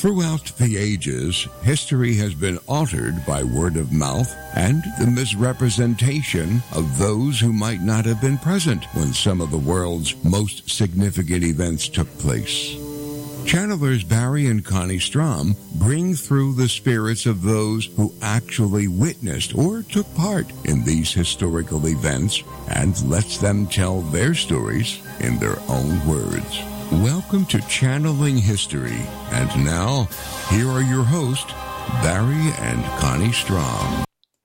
Throughout the ages, history has been altered by word of mouth and the misrepresentation of those who might not have been present when some of the world's most significant events took place. Channelers Barry and Connie Strom bring through the spirits of those who actually witnessed or took part in these historical events and lets them tell their stories in their own words. Welcome to Channeling History. And now, here are your hosts, Barry and Connie Strom.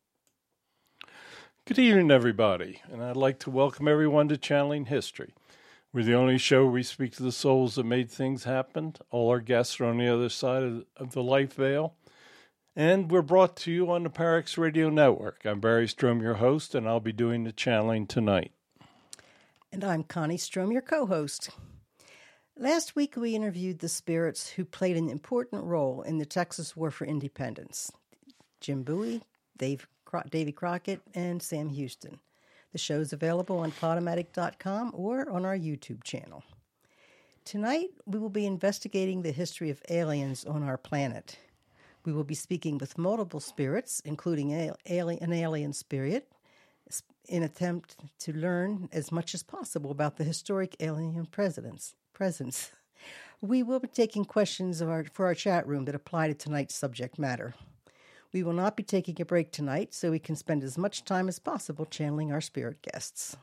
Good evening, everybody, and I'd like to welcome everyone to Channeling History. We're the only show where we speak to the souls that made things happen. All our guests are on the other side of the life veil. And we're brought to you on the Parax Radio Network. I'm Barry Strom, your host, and I'll be doing the channeling tonight. And I'm Connie Strom, your co-host. Last week, we interviewed the spirits who played an important role in the Texas War for Independence. Jim Bowie, Davy Crockett, and Sam Houston. The show is available on Podomatic.com or on our YouTube channel. Tonight, we will be investigating the history of aliens on our planet. We will be speaking with multiple spirits, including an alien spirit, in an attempt to learn as much as possible about the historic alien presence. We will be taking questions for our chat room that apply to tonight's subject matter. We will not be taking a break tonight, so we can spend as much time as possible channeling our spirit guests.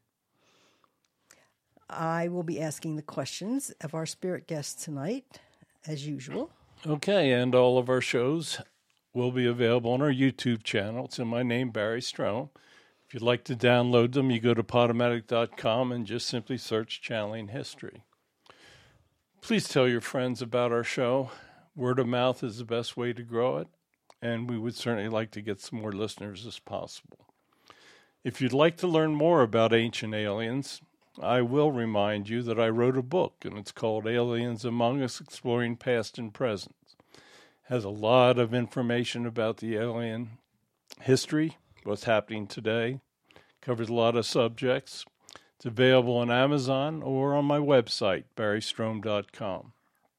I will be asking the questions of our spirit guests tonight, as usual. Okay, and all of our shows will be available on our YouTube channel. It's in my name, Barry Strom. If you'd like to download them, you go to Podomatic.com and just simply search Channeling History. Please tell your friends about our show. Word of mouth is the best way to grow it, and we would certainly like to get some more listeners as possible. If you'd like to learn more about ancient aliens, I will remind you that I wrote a book, and it's called Aliens Among Us, Exploring Past and Present. It has a lot of information about the alien history, what's happening today, covers a lot of subjects. It's available on Amazon or on my website, barrystrom.com.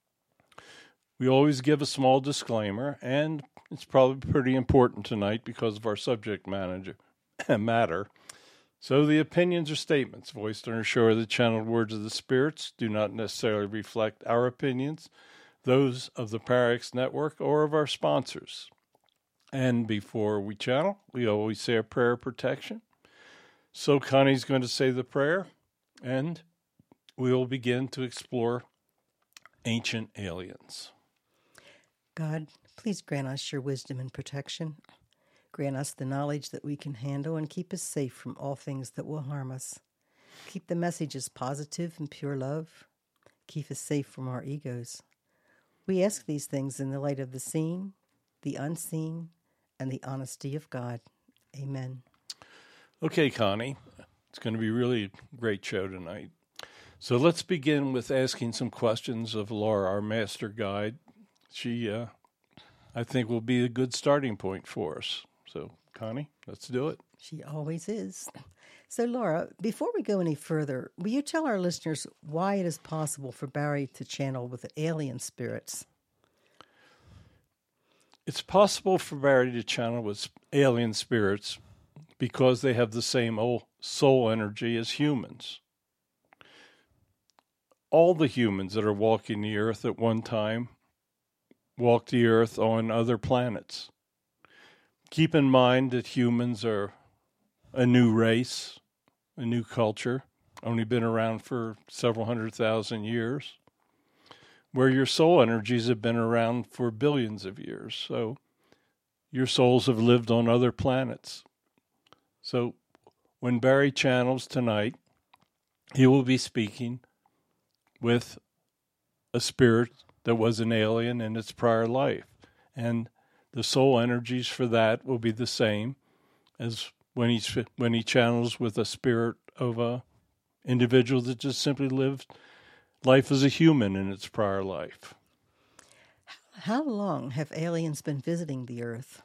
We always give a small disclaimer, and it's probably pretty important tonight because of our subject matter. So the opinions or statements voiced on our show are the channeled words of the spirits, do not necessarily reflect our opinions, those of the Parax Network, or of our sponsors. And before we channel, we always say a prayer of protection. So Connie's going to say the prayer, and we will begin to explore ancient aliens. God, please grant us your wisdom and protection. Grant us the knowledge that we can handle and keep us safe from all things that will harm us. Keep the messages positive and pure love. Keep us safe from our egos. We ask these things in the light of the seen, the unseen, and the honesty of God. Amen. Okay, Connie, it's going to be really a great show tonight. So let's begin with asking some questions of Laura, our master guide. She, I think, will be a good starting point for us. So, Connie, let's do it. She always is. So, Laura, before we go any further, will you tell our listeners why it is possible for Barry to channel with alien spirits? It's possible for Barry to channel with alien spirits because they have the same soul energy as humans. All the humans that are walking the earth at one time walk the earth on other planets. Keep in mind that humans are a new race, a new culture, only been around for several 100,000 years, where your soul energies have been around for billions of years. So your souls have lived on other planets. So when Barry channels tonight, he will be speaking with a spirit that was an alien in its prior life. And the soul energies for that will be the same as when he channels with a spirit of a individual that just simply lived life as a human in its prior life. How long have aliens been visiting the Earth?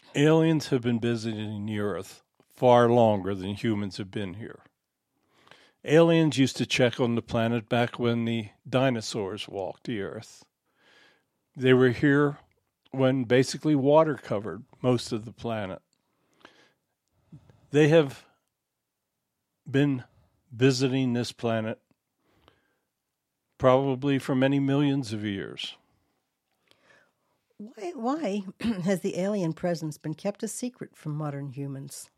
Aliens have been visiting the Earth far longer than humans have been here. Aliens used to check on the planet back when the dinosaurs walked the Earth. They were here when basically water covered most of the planet. They have been visiting this planet probably for many millions of years. Why has the alien presence been kept a secret from modern humans?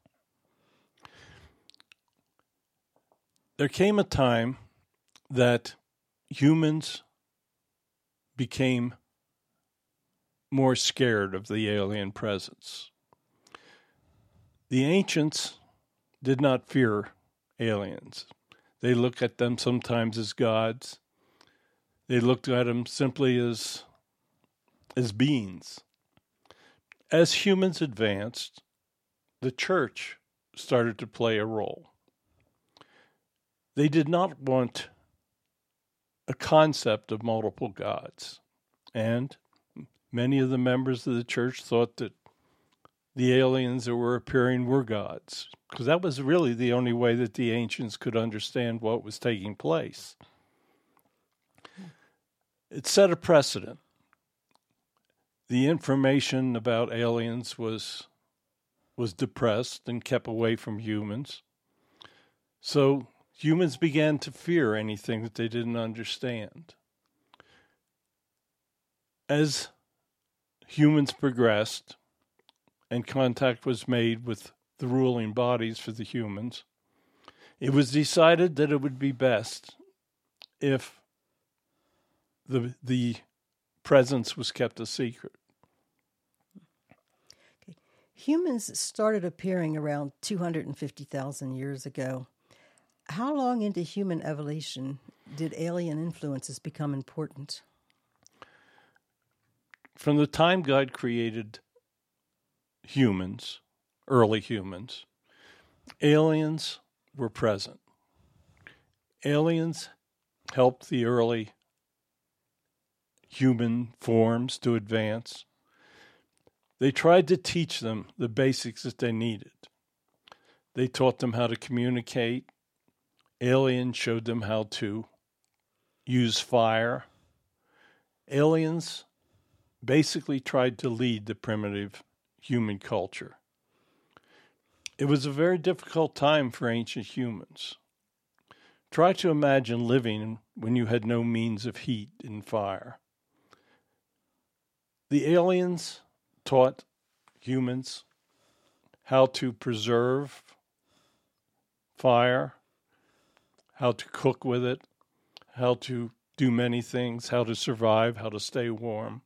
There came a time that humans became more scared of the alien presence. The ancients did not fear aliens. They looked at them sometimes as gods. They looked at them simply as beings. As humans advanced, the church started to play a role. They did not want a concept of multiple gods, and many of the members of the church thought that the aliens that were appearing were gods, because that was really the only way that the ancients could understand what was taking place. It set a precedent. The information about aliens was depressed and kept away from humans. So humans began to fear anything that they didn't understand. As humans progressed and contact was made with the ruling bodies for the humans, it was decided that it would be best if the presence was kept a secret. Okay. Humans started appearing around 250,000 years ago. How long into human evolution did alien influences become important? From the time God created humans, early humans, aliens were present. Aliens helped the early human forms to advance. They tried to teach them the basics that they needed. They taught them how to communicate. Aliens showed them how to use fire. Aliens basically tried to lead the primitive human culture. It was a very difficult time for ancient humans. Try to imagine living when you had no means of heat and fire. The aliens taught humans how to preserve fire, how to cook with it, how to do many things, how to survive, how to stay warm.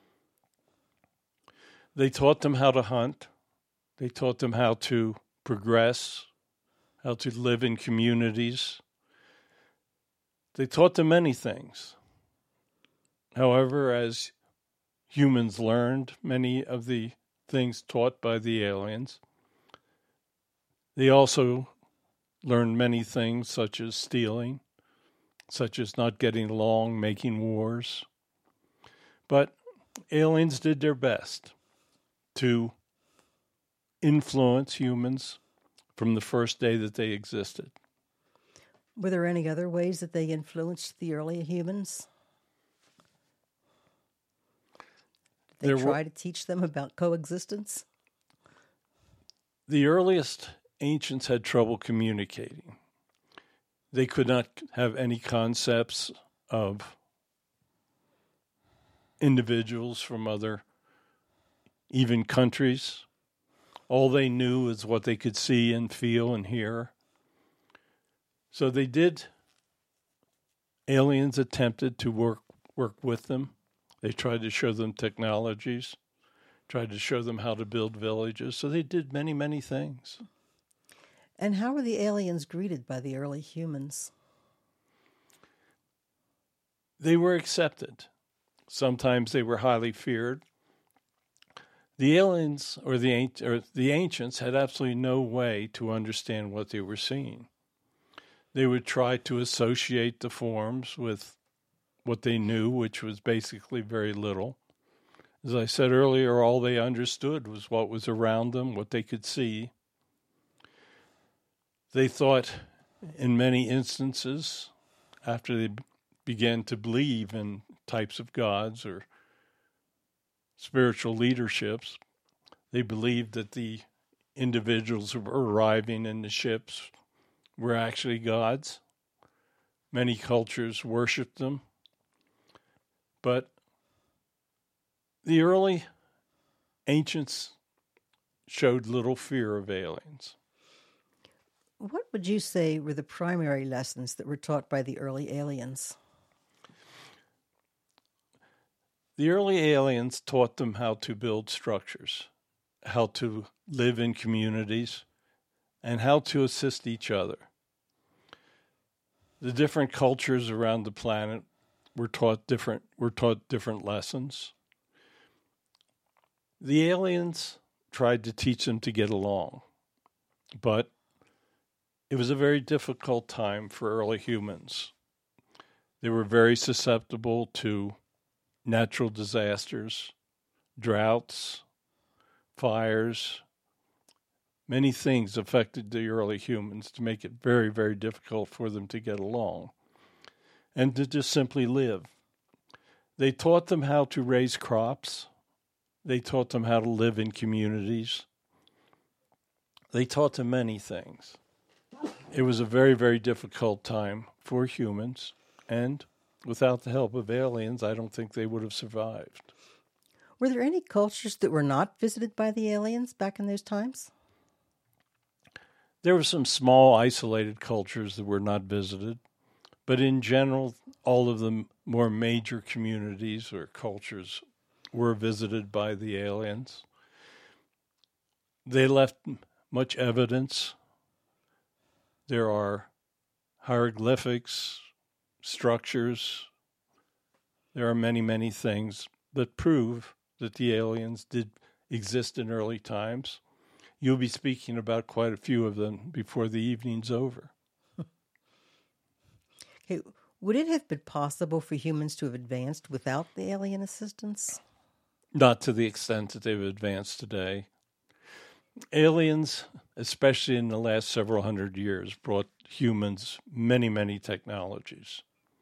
They taught them how to hunt. They taught them how to progress, how to live in communities. They taught them many things. However, as humans learned many of the things taught by the aliens, they also learned many things such as stealing, such as not getting along, making wars. But aliens did their best to influence humans from the first day that they existed. Were there any other ways that they influenced the early humans? Did they try to teach them about coexistence? The earliest ancients had trouble communicating. They could not have any concepts of individuals from other, even countries. All they knew is what they could see and feel and hear. So aliens attempted to work with them. They tried to show them technologies, tried to show them how to build villages. So they did many, many things. And how were the aliens greeted by the early humans? They were accepted. Sometimes they were highly feared. The aliens or the ancients had absolutely no way to understand what they were seeing. They would try to associate the forms with what they knew, which was basically very little. As I said earlier, all they understood was what was around them, what they could see. They thought in many instances, after they began to believe in types of gods or spiritual leaderships, they believed that the individuals who were arriving in the ships were actually gods. Many cultures worshipped them. But the early ancients showed little fear of aliens. What would you say were the primary lessons that were taught by the early aliens? The early aliens taught them how to build structures, how to live in communities, and how to assist each other. The different cultures around the planet were taught different lessons. The aliens tried to teach them to get along, but it was a very difficult time for early humans. They were very susceptible to natural disasters, droughts, fires. Many things affected the early humans to make it very, very difficult for them to get along and to just simply live. They taught them how to raise crops. They taught them how to live in communities. They taught them many things. It was a very, very difficult time for humans, and without the help of aliens, I don't think they would have survived. Were there any cultures that were not visited by the aliens back in those times? There were some small, isolated cultures that were not visited, but in general, all of the more major communities or cultures were visited by the aliens. They left much evidence. There are hieroglyphics, structures. There are many, many things that prove that the aliens did exist in early times. You'll be speaking about quite a few of them before the evening's over. Okay. Would it have been possible for humans to have advanced without the alien assistance? Not to the extent that they've advanced today. Aliens, especially in the last several hundred years, brought humans many, many technologies.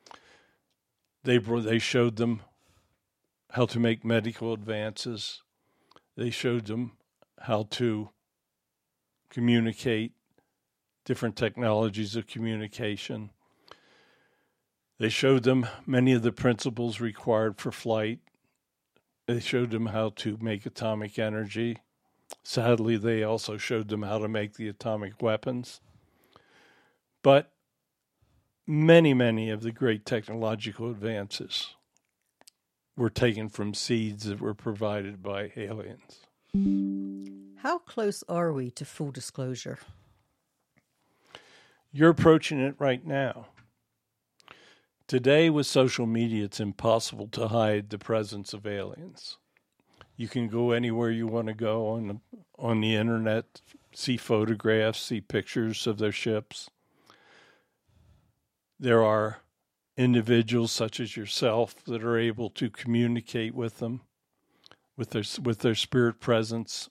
They showed them how to make medical advances. They showed them how to communicate, different technologies of communication. They showed them many of the principles required for flight. They showed them how to make atomic energy. Sadly, they also showed them how to make the atomic weapons. But many, many of the great technological advances were taken from seeds that were provided by aliens. How close are we to full disclosure? You're approaching it right now. Today, with social media, it's impossible to hide the presence of aliens. You can go anywhere you want to go on the internet, see photographs, see pictures of their ships. There are individuals such as yourself that are able to communicate with them, with their spirit presence.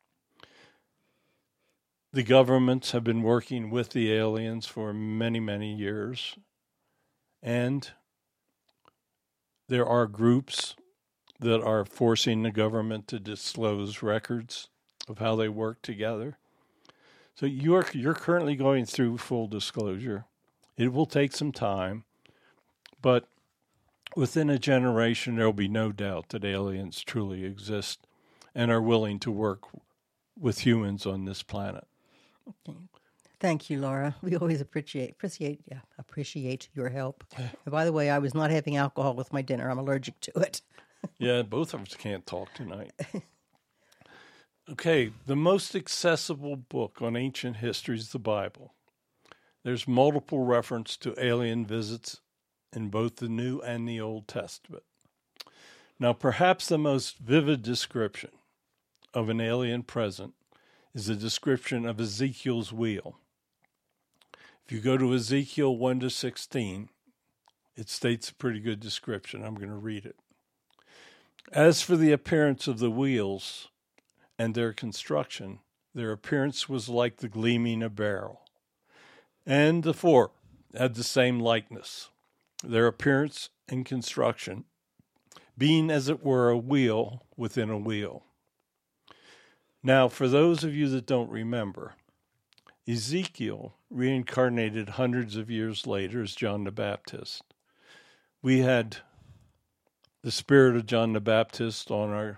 The governments have been working with the aliens for many, many years. And there are groups that are forcing the government to disclose records of how they work together. So you're currently going through full disclosure. It will take some time, but within a generation, there will be no doubt that aliens truly exist and are willing to work with humans on this planet. Okay. Thank you, Laura. We always appreciate your help. And by the way, I was not having alcohol with my dinner. I'm allergic to it. Yeah, both of us can't talk tonight. Okay, the most accessible book on ancient history is the Bible. There's multiple reference to alien visits in both the New and the Old Testament. Now, perhaps the most vivid description of an alien present is the description of Ezekiel's wheel. If you go to Ezekiel 1-16, it states a pretty good description. I'm going to read it. As for the appearance of the wheels and their construction, their appearance was like the gleaming of beryl. And the four had the same likeness, their appearance and construction being as it were a wheel within a wheel. Now, for those of you that don't remember, Ezekiel reincarnated hundreds of years later as John the Baptist. We had the spirit of John the Baptist on our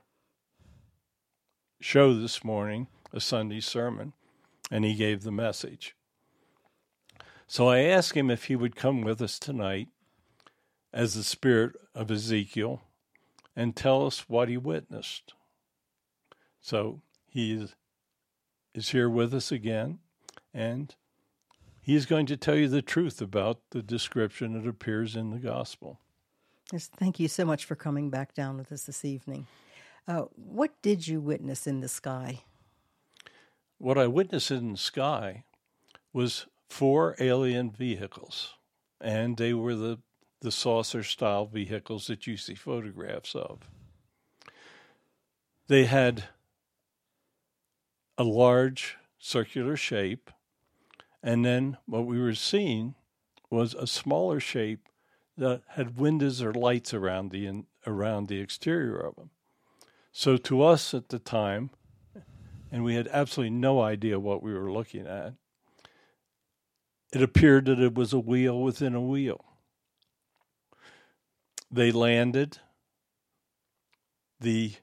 show this morning, a Sunday sermon, and he gave the message. So I asked him if he would come with us tonight as the spirit of Ezekiel and tell us what he witnessed. So he is here with us again, and he is going to tell you the truth about the description that appears in the gospel. Yes, thank you so much for coming back down with us this evening. What did you witness in the sky? What I witnessed in the sky was 4 alien vehicles, and they were the saucer-style vehicles that you see photographs of. They had a large circular shape, and then what we were seeing was a smaller shape that had windows or lights around the exterior of them. So to us at the time, and we had absolutely no idea what we were looking at, it appeared that it was a wheel within a wheel. They landed. The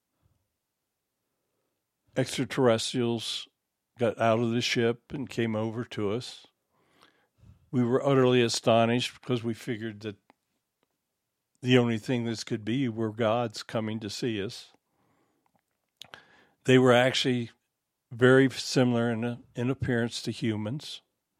extraterrestrials got out of the ship and came over to us. We were utterly astonished because we figured that the only thing this could be were gods coming to see us. They were actually very similar in appearance to humans.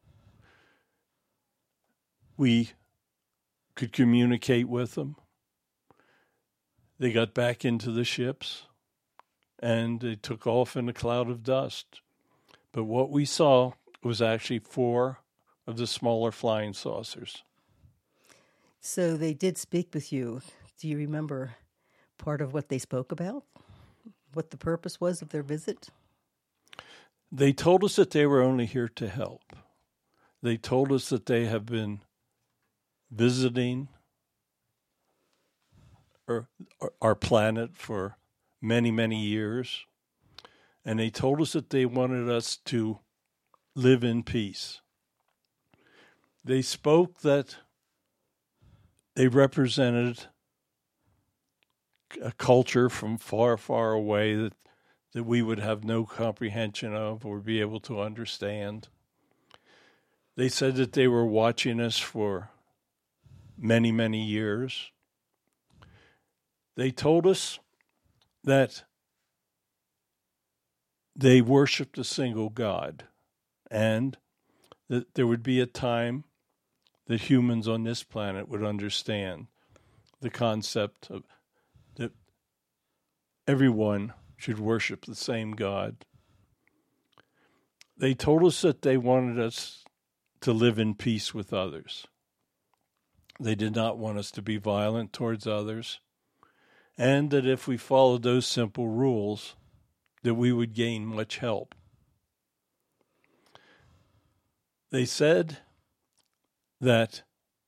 We could communicate with them. They got back into the ships, and they took off in a cloud of dust. But what we saw was actually 4 of the smaller flying saucers. So they did speak with you. Do you remember part of what they spoke about? What the purpose was of their visit? They told us that they were only here to help. They told us that they have been visiting our planet for many, many years. And they told us that they wanted us to live in peace. They spoke that they represented a culture from far, far away that we would have no comprehension of or be able to understand. They said that they were watching us for many, many years. They told us that they worshiped a single God, and that there would be a time that humans on this planet would understand the concept of that everyone should worship the same God. They told us that they wanted us to live in peace with others. They did not want us to be violent towards others, and that if we followed those simple rules, that we would gain much help. They said that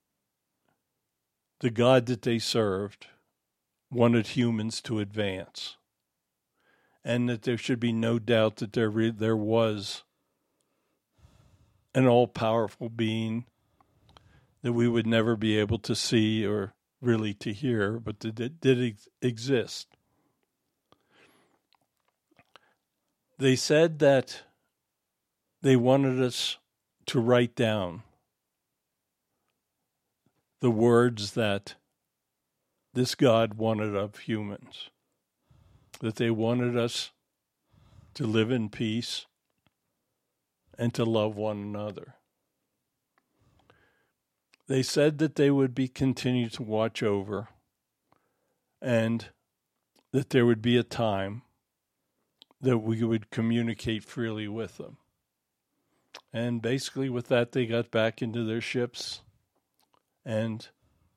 the God that they served wanted humans to advance, and that there should be no doubt that there was an all-powerful being that we would never be able to see or really to hear, but that it did exist. They said that they wanted us to write down the words that this God wanted of humans, that they wanted us to live in peace and to love one another. They said that they would continue to watch over, and that there would be a time that we would communicate freely with them. And basically with that, they got back into their ships, and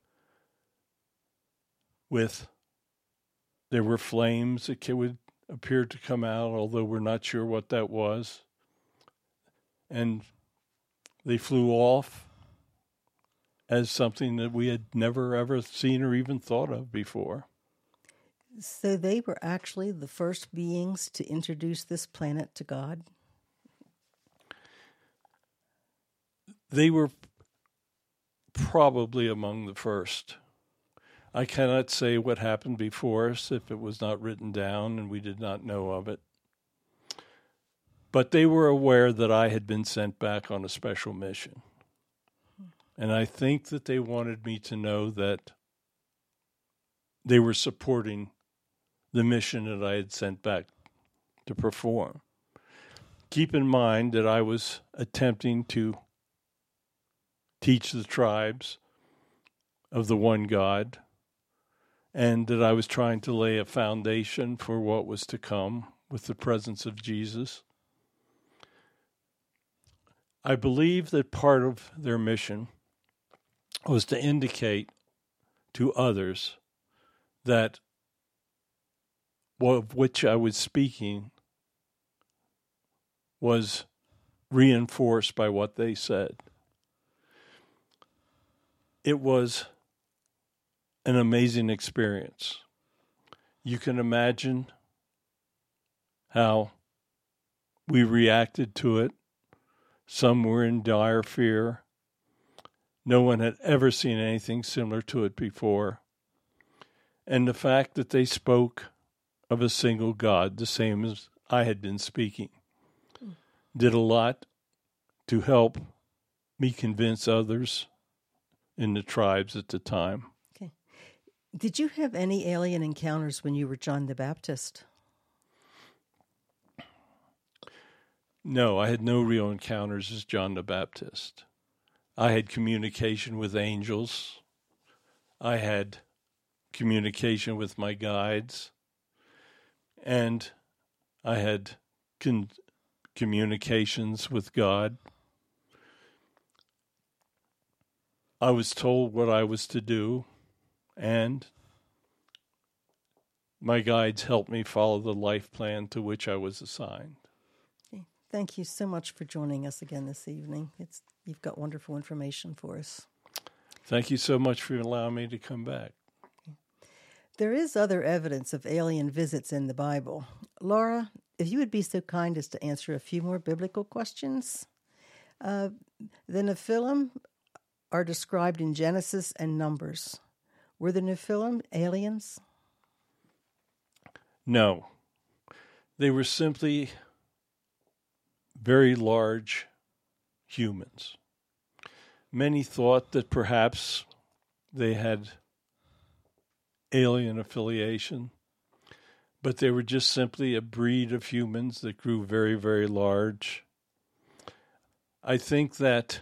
there were flames that would appear to come out, although we're not sure what that was. And They flew off as something that we had never, ever seen or even thought of before. So they were actually the first beings to introduce this planet to God? They were probably among the first. I cannot say what happened before us if it was not written down and we did not know of it. But they were aware that I had been sent back on a special mission. And I think that they wanted me to know that they were supporting the mission that I had sent back to perform. Keep in mind that I was attempting to teach the tribes of the one God, and that I was trying to lay a foundation for what was to come with the presence of Jesus. I believe that part of their mission was to indicate to others that of which I was speaking was reinforced by what they said. It was an amazing experience. You can imagine how we reacted to it. Some were in dire fear. No one had ever seen anything similar to it before. And the fact that they spoke of a single God, the same as I had been speaking, did a lot to help me convince others in the tribes at the time. Okay. Did you have any alien encounters when you were John the Baptist? No, I had no real encounters as John the Baptist. I had communication with angels. I had communication with my guides. And I had communications with God. I was told what I was to do, and my guides helped me follow the life plan to which I was assigned. Okay. Thank you so much for joining us again this evening. You've got wonderful information for us. Thank you so much for allowing me to come back. There is other evidence of alien visits in the Bible. Laura, if you would be so kind as to answer a few more biblical questions. The Nephilim are described in Genesis and Numbers. Were the Nephilim aliens? No. They were simply very large humans. Many thought that perhaps they had alien affiliation, but they were just simply a breed of humans that grew very, very large. I think that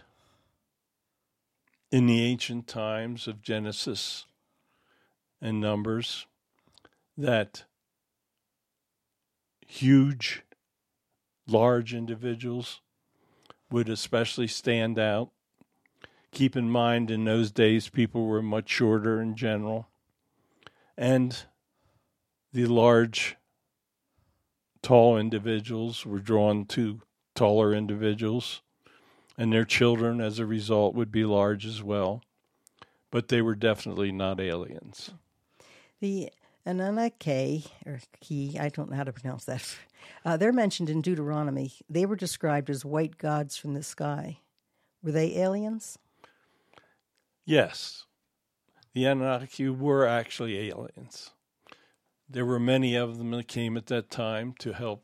in the ancient times of Genesis and Numbers, that huge, large individuals would especially stand out. Keep in mind, in those days, people were much shorter in general. And the large, tall individuals were drawn to taller individuals, and their children, as a result, would be large as well. But they were definitely not aliens. The Anunnaki, or Ki, I don't know how to pronounce that. They're mentioned in Deuteronomy. They were described as white gods from the sky. Were they aliens? Yes. The Anunnaki were actually aliens. There were many of them that came at that time to help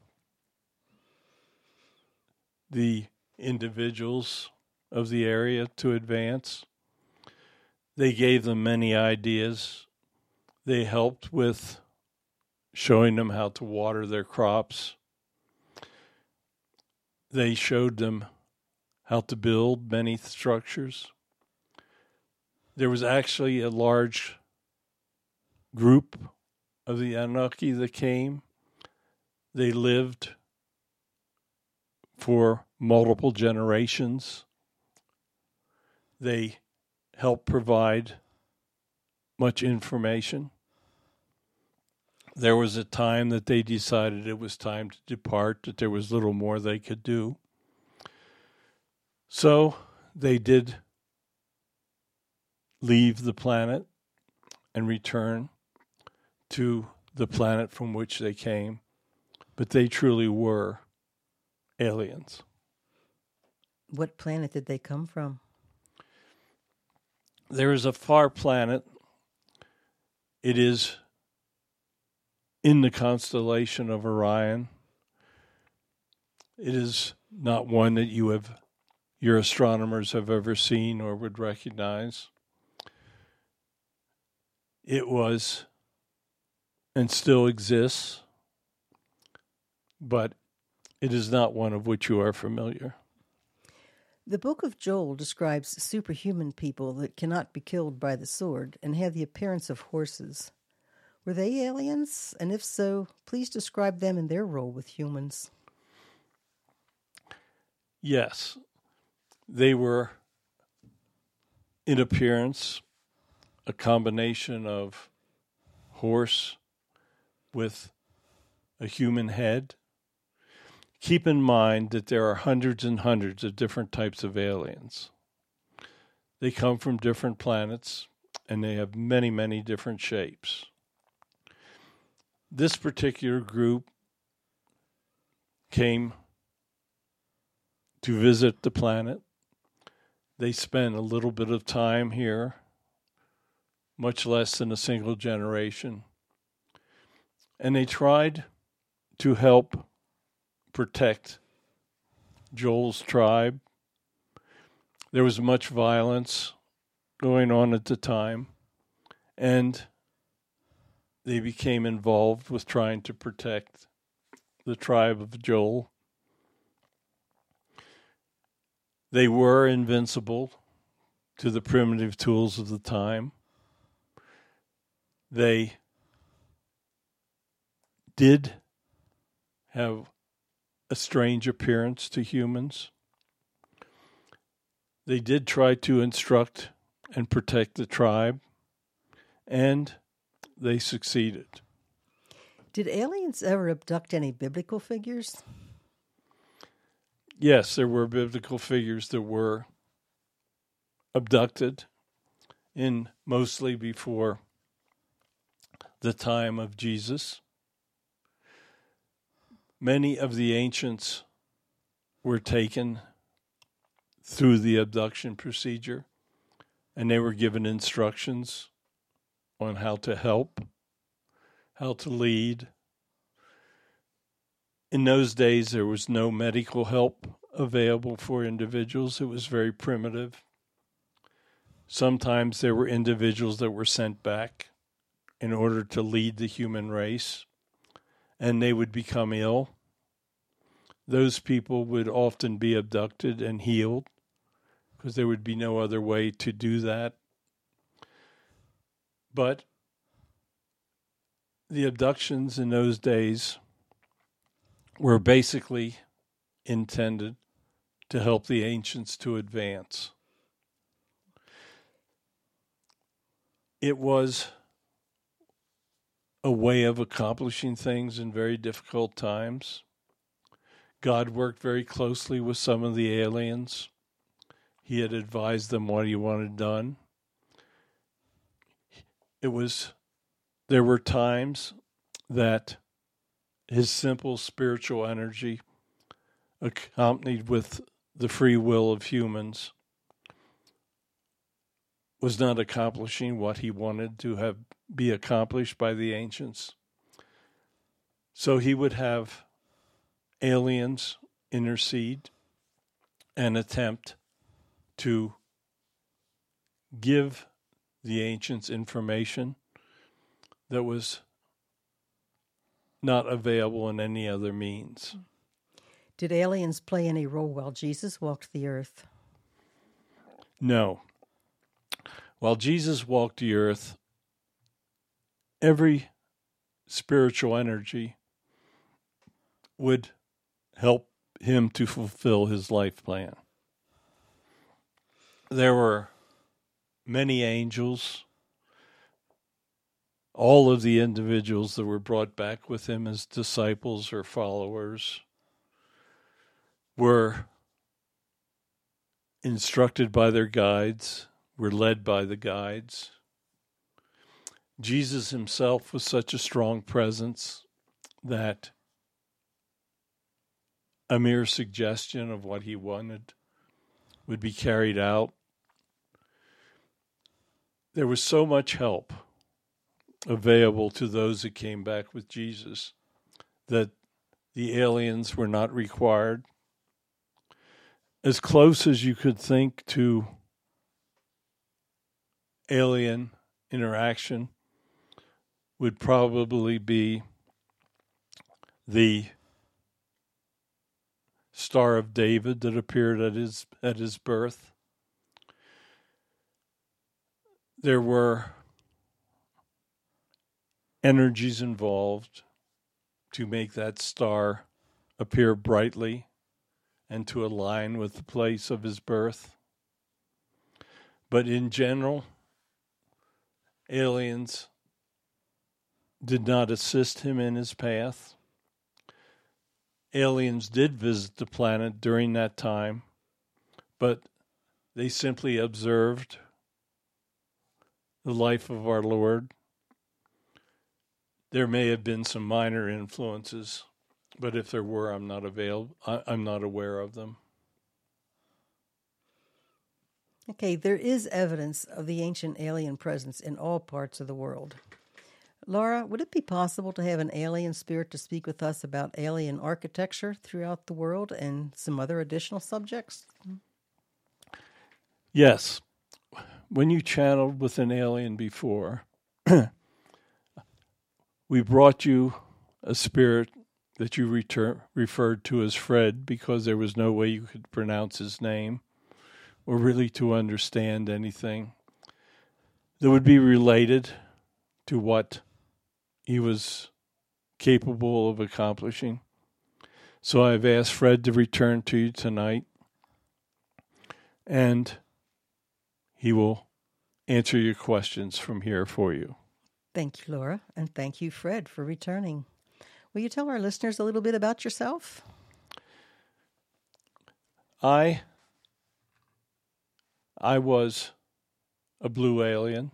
the individuals of the area to advance. They gave them many ideas. They helped with showing them how to water their crops. They showed them how to build many structures. There was actually a large group of the Anunnaki that came. They lived for multiple generations. They helped provide much information. There was a time that they decided it was time to depart, that there was little more they could do. So they did leave the planet and return to the planet from which they came, but they truly were aliens. What planet did they come from? There is a far planet. It is in the constellation of Orion. It is not one that your astronomers have ever seen or would recognize. It was and still exists, but it is not one of which you are familiar. The book of Joel describes superhuman people that cannot be killed by the sword and have the appearance of horses. Were they aliens? And if so, please describe them in their role with humans. Yes, they were, in appearance, a combination of horse with a human head. Keep in mind that there are hundreds and hundreds of different types of aliens. They come from different planets, and they have many, many different shapes. This particular group came to visit the planet. They spent a little bit of time here, much less than a single generation. And they tried to help protect Joel's tribe. There was much violence going on at the time, and they became involved with trying to protect the tribe of Joel. They were invincible to the primitive tools of the time. They did have a strange appearance to humans. They did try to instruct and protect the tribe, and they succeeded. Did aliens ever abduct any biblical figures? Yes, there were biblical figures that were abducted in mostly before the time of Jesus. Many of the ancients were taken through the abduction procedure, and they were given instructions on how to help, how to lead. In those days, there was no medical help available for individuals. It was very primitive. Sometimes there were individuals that were sent back in order to lead the human race, and they would become ill. Those people would often be abducted and healed because there would be no other way to do that. But the abductions in those days were basically intended to help the ancients to advance. It was a way of accomplishing things in very difficult times. God worked very closely with some of the aliens. He had advised them what he wanted done. There were times that his simple spiritual energy, accompanied with the free will of humans, was not accomplishing what he wanted to be accomplished by the ancients. So he would have aliens intercede and attempt to give the ancients information that was not available in any other means. Did aliens play any role while Jesus walked the earth? No. While Jesus walked the earth, every spiritual energy would help him to fulfill his life plan. There were many angels. All of the individuals that were brought back with him as disciples or followers were instructed by their guides, were led by the guides. Jesus himself was such a strong presence that a mere suggestion of what he wanted would be carried out. There was so much help available to those that came back with Jesus that the aliens were not required. As close as you could think to alien interaction would probably be the Star of David that appeared at his birth. There were energies involved to make that star appear brightly and to align with the place of his birth. But in general, aliens did not assist him in his path. Aliens did visit the planet during that time, but they simply observed the life of our Lord. There may have been some minor influences, but if there were, I'm not aware of them. Okay, there is evidence of the ancient alien presence in all parts of the world. Laura, would it be possible to have an alien spirit to speak with us about alien architecture throughout the world and some other additional subjects? Yes. When you channeled with an alien before, we brought you a spirit that you referred to as Fred because there was no way you could pronounce his name or really to understand anything that would be related to what he was capable of accomplishing. So I've asked Fred to return to you tonight, and he will answer your questions from here for you. Thank you, Laura, and thank you, Fred, for returning. Will you tell our listeners a little bit about yourself? I was a blue alien.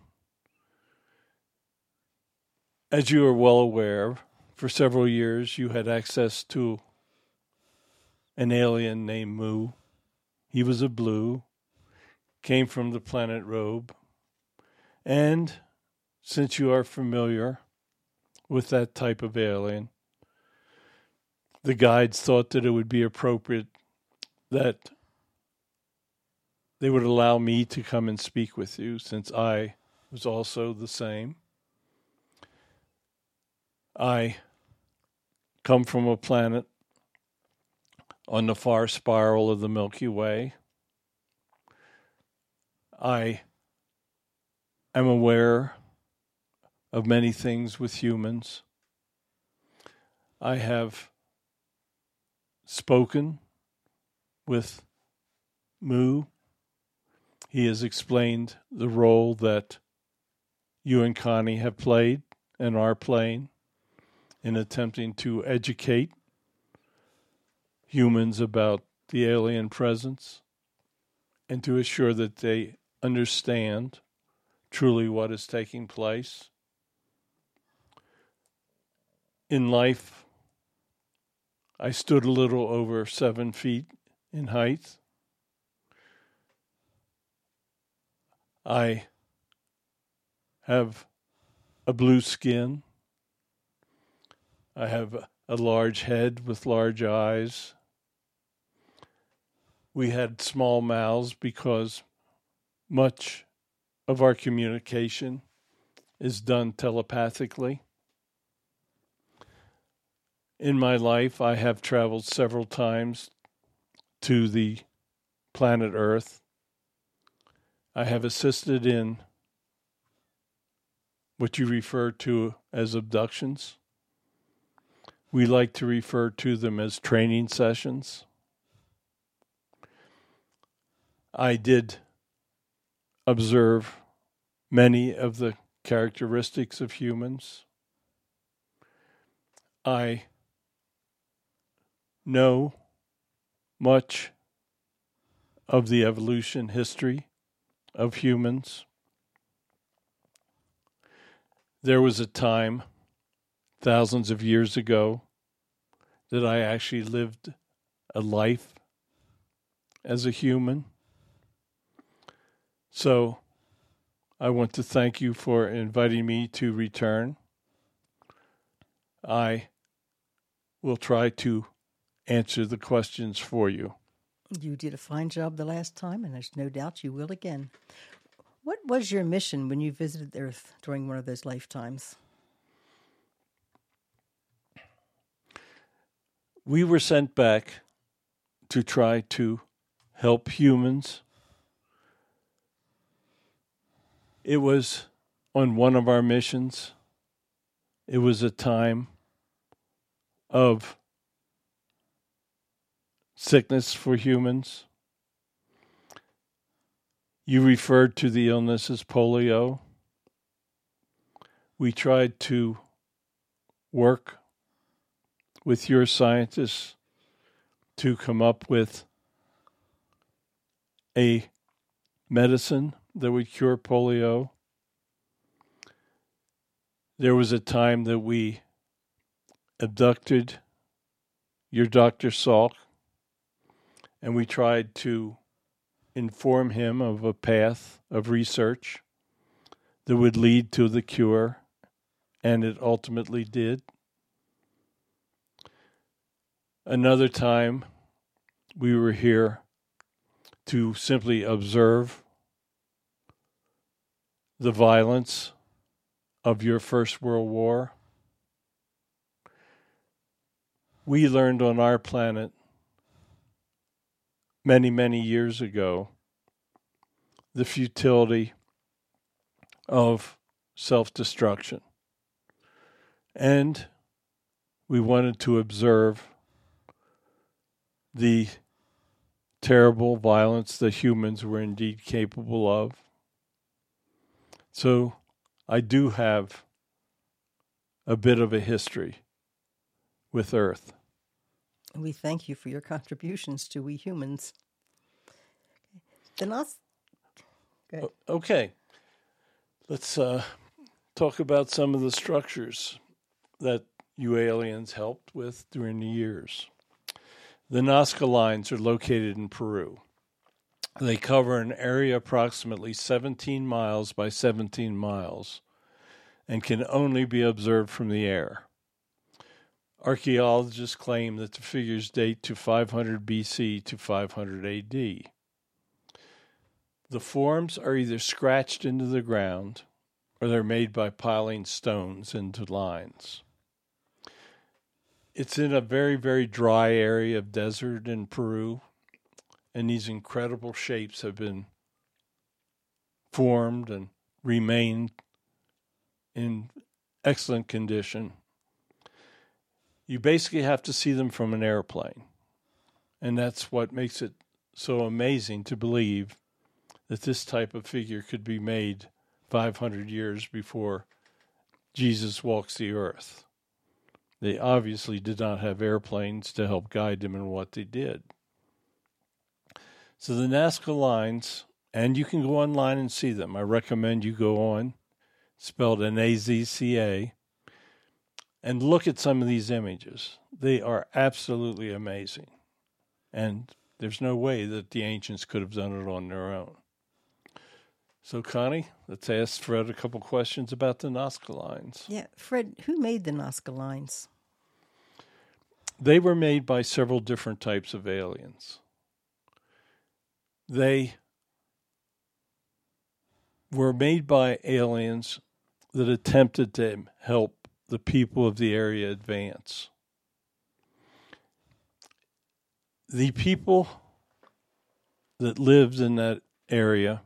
As you are well aware, for several years you had access to an alien named Mu. He was a blue, came from the planet Robe. And since you are familiar with that type of alien, the guides thought that it would be appropriate that they would allow me to come and speak with you, since I was also the same. I come from a planet on the far spiral of the Milky Way. I am aware of many things with humans. I have spoken with Mu. He has explained the role that you and Connie have played and are playing in attempting to educate humans about the alien presence and to assure that they understand truly what is taking place. In life, I stood a little over 7 feet in height. I have a blue skin. I have a large head with large eyes. We had small mouths because much of our communication is done telepathically. In my life, I have traveled several times to the planet Earth. I have assisted in what you refer to as abductions. We like to refer to them as training sessions. I did observe many of the characteristics of humans. I know much of the evolution history of humans. There was a time, thousands of years ago, that I actually lived a life as a human. So I want to thank you for inviting me to return. I will try to answer the questions for you. You did a fine job the last time, and there's no doubt you will again. What was your mission when you visited Earth during one of those lifetimes? We were sent back to try to help humans. It was on one of our missions. It was a time of sickness for humans. You referred to the illness as polio. We tried to work with your scientists to come up with a medicine that would cure polio. There was a time that we abducted your Dr. Salk, and we tried to inform him of a path of research that would lead to the cure, and it ultimately did. Another time, we were here to simply observe the violence of your First World War. We learned on our planet many, many years ago the futility of self-destruction. And we wanted to observe the terrible violence that humans were indeed capable of. So I do have a bit of a history with Earth. We thank you for your contributions to we humans. Okay. Let's talk about some of the structures that you aliens helped with during the years. The Nazca Lines are located in Peru. They cover an area approximately 17 miles by 17 miles and can only be observed from the air. Archaeologists claim that the figures date to 500 BC to 500 AD. The forms are either scratched into the ground or they're made by piling stones into lines. It's in a very, very dry area of desert in Peru, and these incredible shapes have been formed and remain in excellent condition. You basically have to see them from an airplane, and that's what makes it so amazing to believe that this type of figure could be made 500 years before Jesus walks the earth. They obviously did not have airplanes to help guide them in what they did. So the Nazca Lines, and you can go online and see them. I recommend you go on, spelled Nazca, and look at some of these images. They are absolutely amazing. And there's no way that the ancients could have done it on their own. So, Connie, let's ask Fred a couple questions about the Nazca Lines. Yeah, Fred, who made the Nazca Lines? They were made by several different types of aliens. They were made by aliens that attempted to help the people of the area advance. The people that lived in that area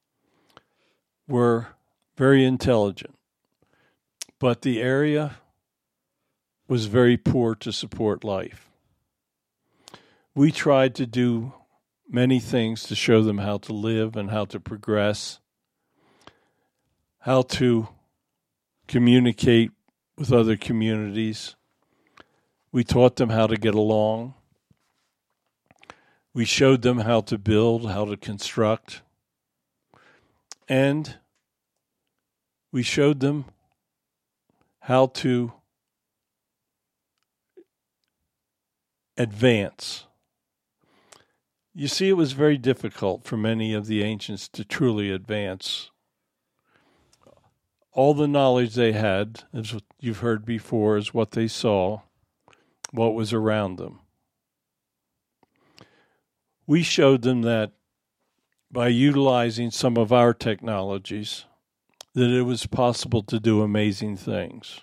were very intelligent, but the area was very poor to support life. We tried to do many things to show them how to live and how to progress, how to communicate with other communities. We taught them how to get along. We showed them how to build, how to construct, and we showed them how to advance. You see, it was very difficult for many of the ancients to truly advance. All the knowledge they had, as you've heard before, is what they saw, what was around them. We showed them that by utilizing some of our technologies, that it was possible to do amazing things.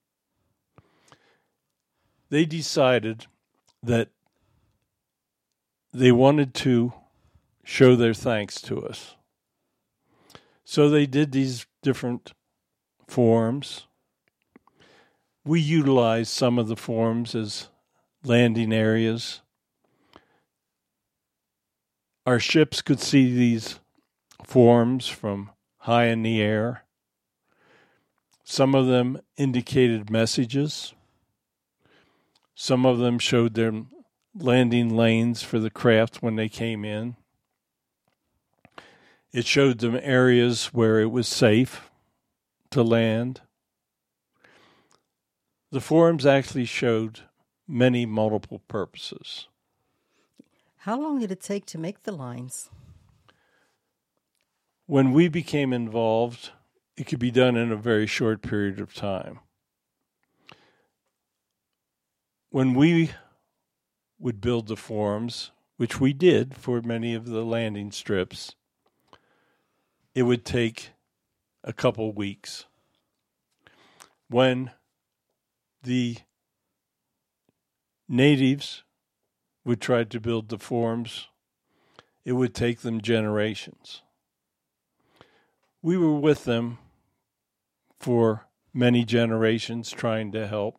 They decided that they wanted to show their thanks to us. So they did these different forms. We utilized some of the forms as landing areas. Our ships could see these forms from high in the air. Some of them indicated messages. Some of them showed them landing lanes for the craft when they came in. It showed them areas where it was safe to land. The forums actually showed many multiple purposes. How long did it take to make the lines? When we became involved, it could be done in a very short period of time. When we would build the forums, which we did for many of the landing strips, it would take a couple weeks. When the natives would try to build the forums, it would take them generations. We were with them for many generations trying to help,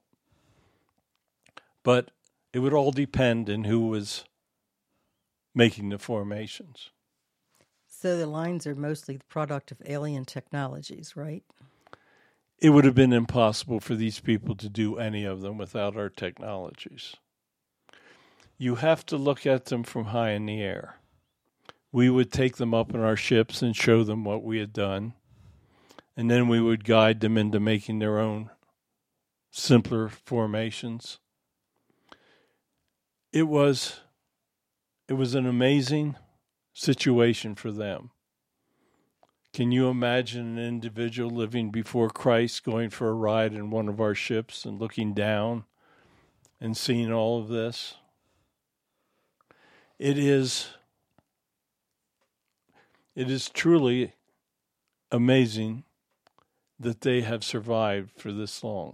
but it would all depend on who was making the formations. So the lines are mostly the product of alien technologies, right? It would have been impossible for these people to do any of them without our technologies. You have to look at them from high in the air. We would take them up in our ships and show them what we had done, and then we would guide them into making their own simpler formations. It was an amazing situation for them. Can you imagine an individual living before Christ going for a ride in one of our ships and looking down and seeing all of this? It is truly amazing that they have survived for this long.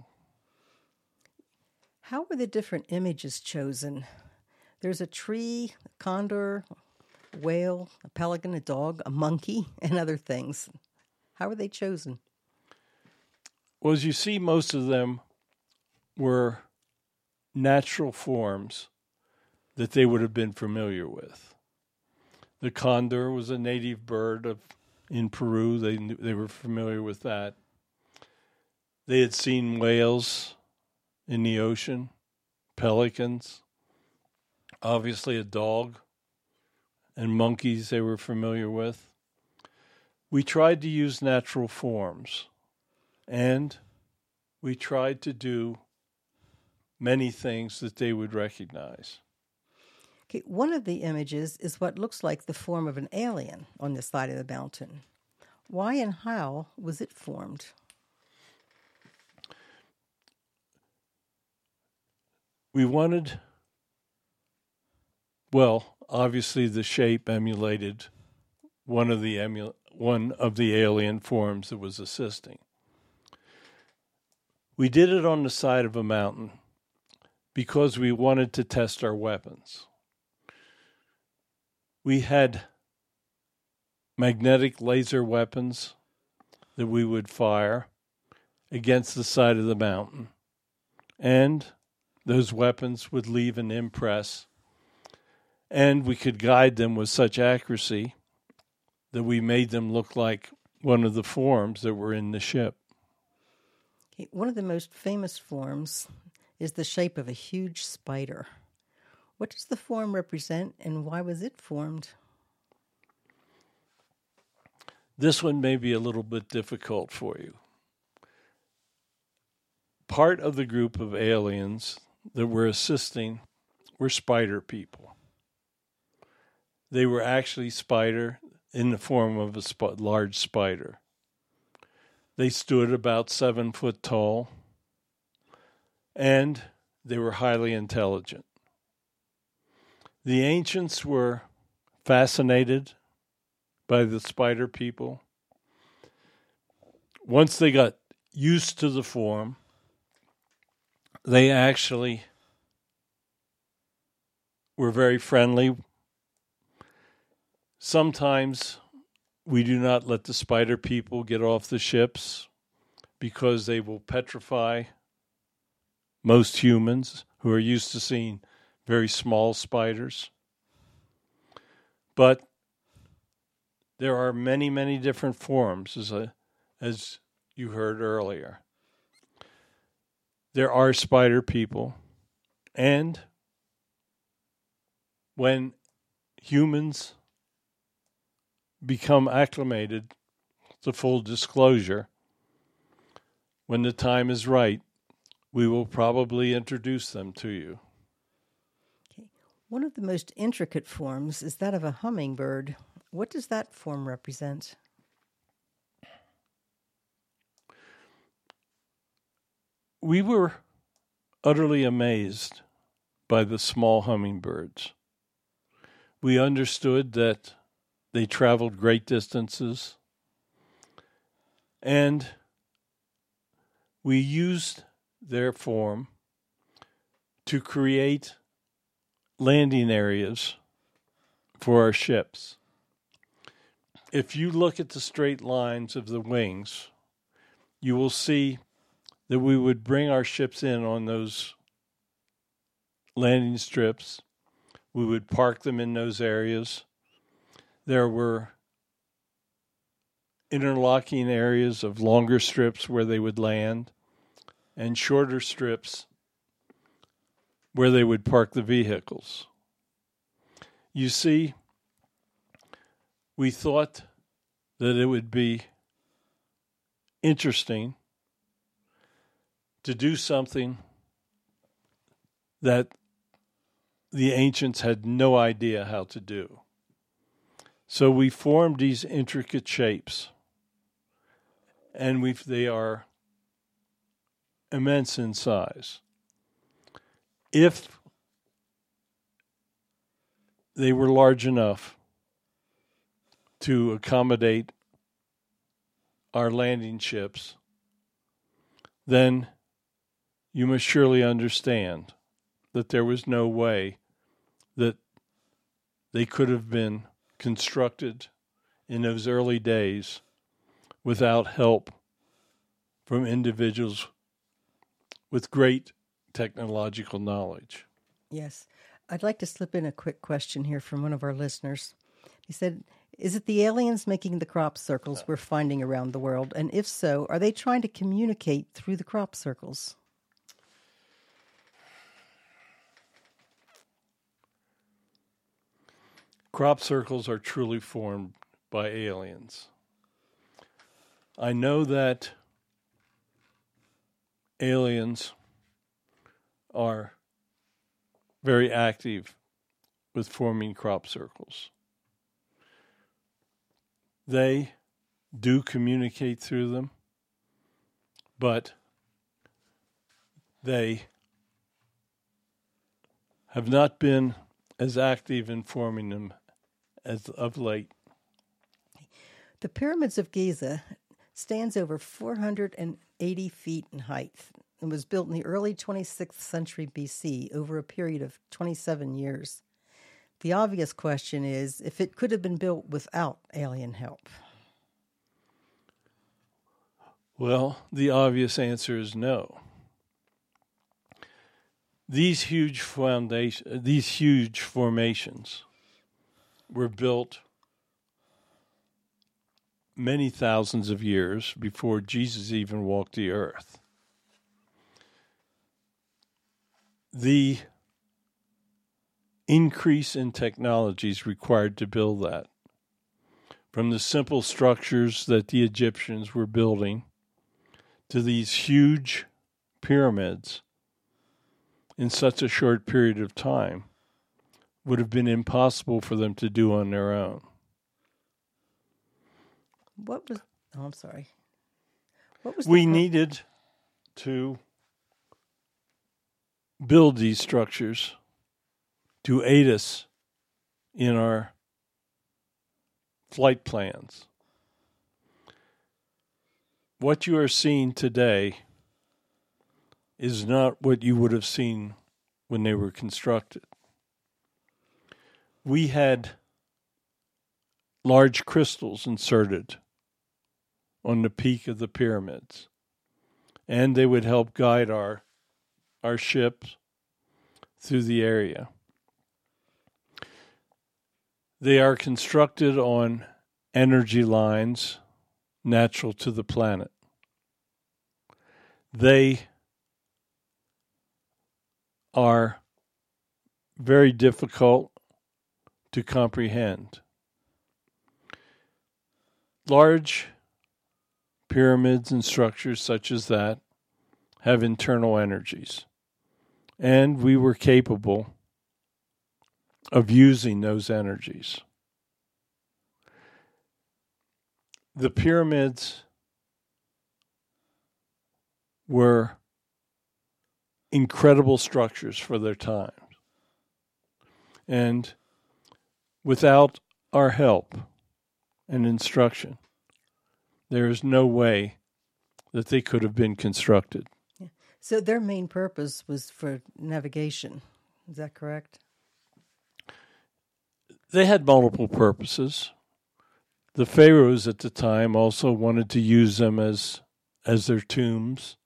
How were the different images chosen? There's a tree, a condor, a whale, a pelican, a dog, a monkey, and other things. How were they chosen? Well, as you see, most of them were natural forms that they would have been familiar with. The condor was a native bird in Peru. They were familiar with that. They had seen whales in the ocean, pelicans, obviously a dog, and monkeys they were familiar with. We tried to use natural forms, and we tried to do many things that they would recognize. Okay, one of the images is what looks like the form of an alien on the side of the mountain. Why and how was it formed? We wanted, obviously the shape emulated one of the alien forms that was assisting. We did it on the side of a mountain because we wanted to test our weapons. We had magnetic laser weapons that we would fire against the side of the mountain, and those weapons would leave an impress, and we could guide them with such accuracy that we made them look like one of the forms that were in the ship. Okay, one of the most famous forms is the shape of a huge spider. What does the form represent, and why was it formed? This one may be a little bit difficult for you. Part of the group of aliens that were assisting were spider people. They were actually spider in the form of a large spider. They stood about 7 foot tall, and they were highly intelligent. The ancients were fascinated by the spider people. Once they got used to the form, they actually were very friendly. Sometimes we do not let the spider people get off the ships because they will petrify most humans who are used to seeing very small spiders. But there are many, many different forms, as you heard earlier. There are spider people, and when humans become acclimated to full disclosure, when the time is right, we will probably introduce them to you. Okay. One of the most intricate forms is that of a hummingbird. What does that form represent? We were utterly amazed by the small hummingbirds. We understood that they traveled great distances, and we used their form to create landing areas for our ships. If you look at the straight lines of the wings, you will see that we would bring our ships in on those landing strips. We would park them in those areas. There were interlocking areas of longer strips where they would land and shorter strips where they would park the vehicles. You see, we thought that it would be interesting to do something that the ancients had no idea how to do. So we formed these intricate shapes, and they are immense in size. If they were large enough to accommodate our landing ships, then you must surely understand that there was no way that they could have been constructed in those early days without help from individuals with great technological knowledge. Yes. I'd like to slip in a quick question here from one of our listeners. He said, is it the aliens making the crop circles we're finding around the world? And if so, are they trying to communicate through the crop circles? Crop circles are truly formed by aliens. I know that aliens are very active with forming crop circles. They do communicate through them, but they have not been as active in forming them as of late. The pyramids of Giza stands over 480 feet in height and was built in the early 26th century BC over a period of 27 years. The obvious question is if it could have been built without alien help. Well, the obvious answer is no. These huge formations were built many thousands of years before Jesus even walked the earth. The increase in technologies required to build that. From the simple structures that the Egyptians were building to these huge pyramids in such a short period of time would have been impossible for them to do on their own. I'm sorry. What was we needed to build these structures to aid us in our flight plans. What you are seeing today is not what you would have seen when they were constructed. We had large crystals inserted on the peak of the pyramids, and they would help guide our ships through the area. They are constructed on energy lines natural to the planet. They are very difficult to comprehend. Large pyramids and structures such as that have internal energies, and we were capable of using those energies. The pyramids were incredible structures for their time, and without our help and instruction, there is no way that they could have been constructed. Yeah. So their main purpose was for navigation. Is that correct? They had multiple purposes. The pharaohs at the time also wanted to use them as their tombs.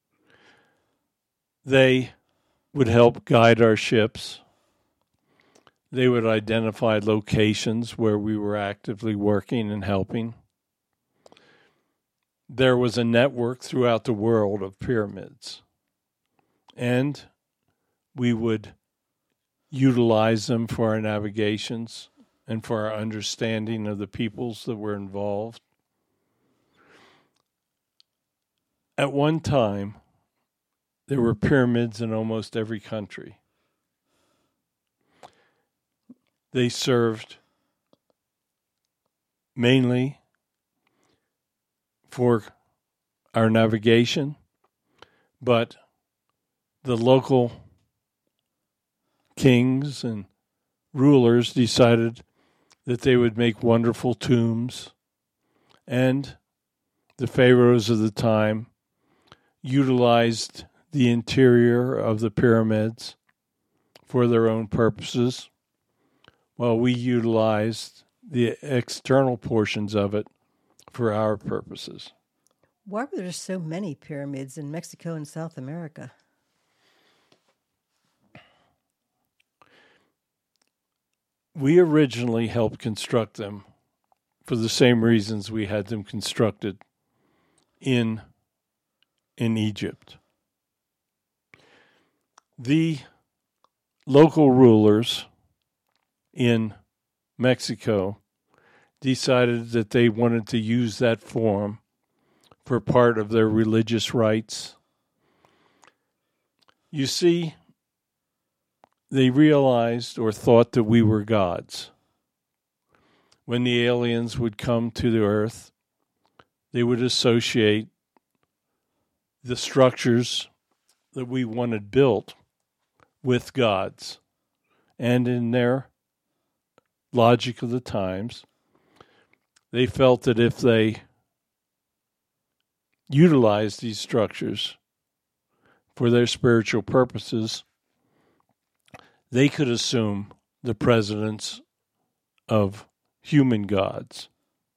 They would help guide our ships. They would identify locations where we were actively working and helping. There was a network throughout the world of pyramids, and we would utilize them for our navigations and for our understanding of the peoples that were involved. At one time, there were pyramids in almost every country. They served mainly for our navigation, but the local kings and rulers decided that they would make wonderful tombs, and the pharaohs of the time utilized the interior of the pyramids for their own purposes, while we utilized the external portions of it for our purposes. Why were there so many pyramids in Mexico and South America? We originally helped construct them for the same reasons we had them constructed in Egypt. The local rulers in Mexico decided that they wanted to use that form for part of their religious rites. You see, they realized or thought that we were gods. When the aliens would come to the earth, they would associate the structures that we wanted built with gods. And in their logic of the times, they felt that if they utilized these structures for their spiritual purposes, they could assume the precedence of human gods.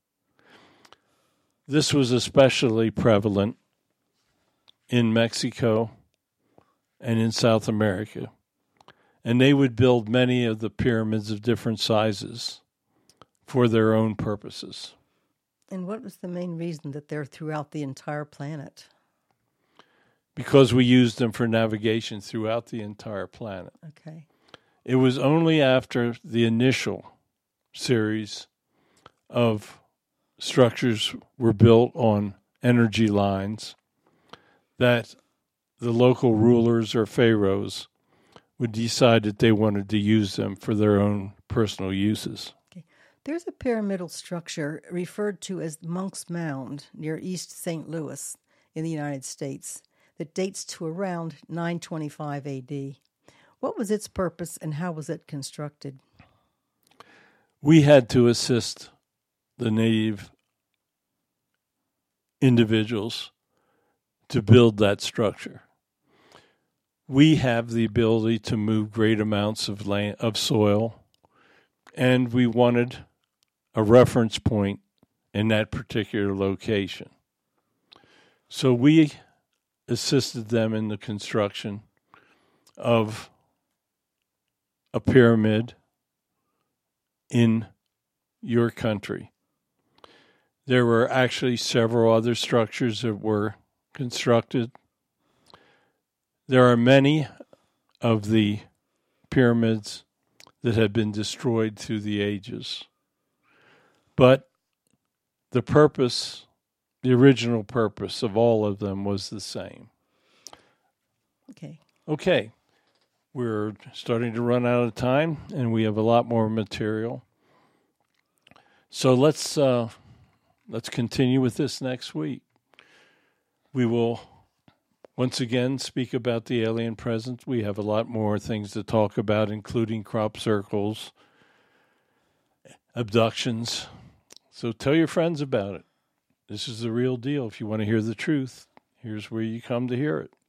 This was especially prevalent in Mexico and in South America, and they would build many of the pyramids of different sizes for their own purposes. And what was the main reason that they're throughout the entire planet? Because we used them for navigation throughout the entire planet. Okay. It was only after the initial series of structures were built on energy lines that the local rulers or pharaohs would decide that they wanted to use them for their own personal uses. Okay. There's a pyramidal structure referred to as Monk's Mound near East St. Louis in the United States that dates to around 925 A.D. What was its purpose and how was it constructed? We had to assist the native individuals to build that structure. We have the ability to move great amounts of land, of soil, and we wanted a reference point in that particular location. So we assisted them in the construction of a pyramid in your country. There were actually several other structures that were constructed. There are many of the pyramids that have been destroyed through the ages. But the purpose, the original purpose of all of them was the same. Okay. We're starting to run out of time, and we have a lot more material. So let's continue with this next week. We will once again speak about the alien presence. We have a lot more things to talk about, including crop circles, abductions. So tell your friends about it. This is the real deal. If you want to hear the truth, here's where you come to hear it.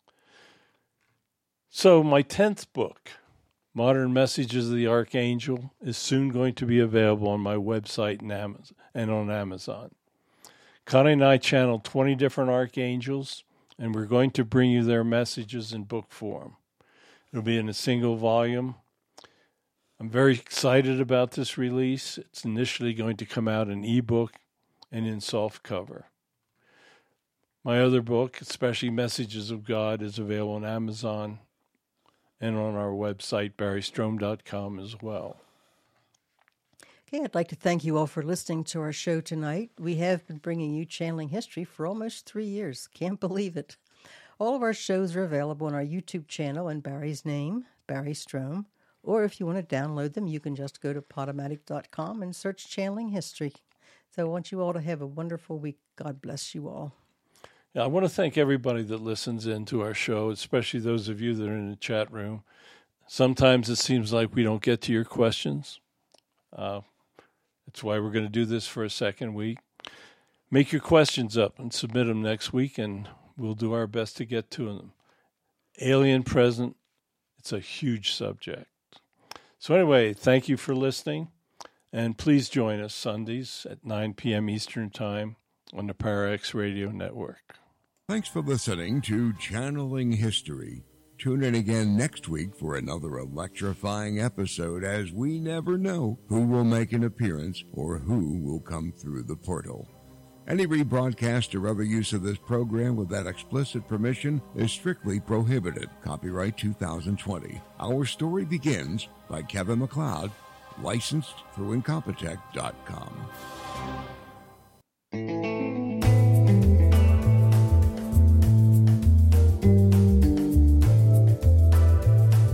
So my 10th book, Modern Messages of the Archangel, is soon going to be available on my website and on Amazon. Connie and I channeled 20 different archangels, and we're going to bring you their messages in book form. It'll be in a single volume. I'm very excited about this release. It's initially going to come out in ebook and in soft cover. My other book, especially Messages of God, is available on Amazon and on our website, barrystrom.com, as well. Okay, I'd like to thank you all for listening to our show tonight. We have been bringing you Channeling History for almost 3 years. Can't believe it. All of our shows are available on our YouTube channel in Barry's name, Barry Strom. Or if you want to download them, you can just go to Podomatic.com and search Channeling History. So I want you all to have a wonderful week. God bless you all. Yeah, I want to thank everybody that listens in to our show, especially those of you that are in the chat room. Sometimes it seems like we don't get to your questions. That's why we're going to do this for a second week. Make your questions up and submit them next week, and we'll do our best to get to them. Alien present, it's a huge subject. So anyway, thank you for listening, and please join us Sundays at 9 p.m. Eastern Time on the PowerX Radio Network. Thanks for listening to Channeling History. Tune in again next week for another electrifying episode, as we never know who will make an appearance or who will come through the portal. Any rebroadcast or other use of this program without explicit permission is strictly prohibited. Copyright 2020. Our Story Begins by Kevin MacLeod, licensed through Incompetech.com.